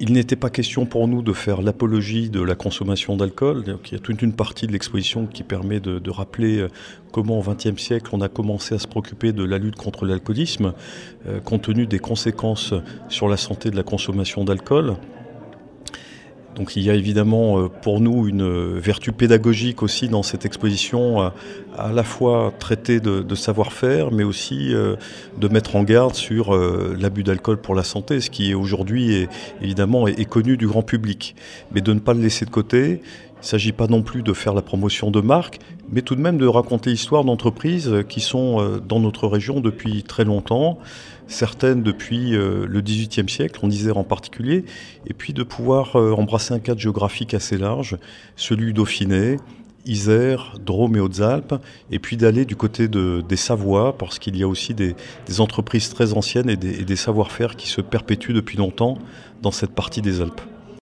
Il n'était pas question pour nous de faire l'apologie de la consommation d'alcool. Donc, il y a toute une partie de l'exposition qui permet de rappeler comment au XXe siècle on a commencé à se préoccuper de la lutte contre l'alcoolisme, compte tenu des conséquences sur la santé de la consommation d'alcool. Donc il y a évidemment pour nous une vertu pédagogique aussi dans cette exposition, à la fois traiter de savoir-faire, mais aussi de mettre en garde sur l'abus d'alcool pour la santé, ce qui aujourd'hui évidemment est connu du grand public. Mais de ne pas le laisser de côté. Il ne s'agit pas non plus de faire la promotion de marques, mais tout de même de raconter l'histoire d'entreprises qui sont dans notre région depuis très longtemps, certaines depuis le XVIIIe siècle, en Isère en particulier, et puis de pouvoir embrasser un cadre géographique assez large, celui du Dauphiné, Isère, Drôme et Hautes-Alpes, et puis d'aller du côté des Savoies, parce qu'il y a aussi des entreprises très anciennes et des savoir-faire qui se perpétuent depuis longtemps dans cette partie des Alpes.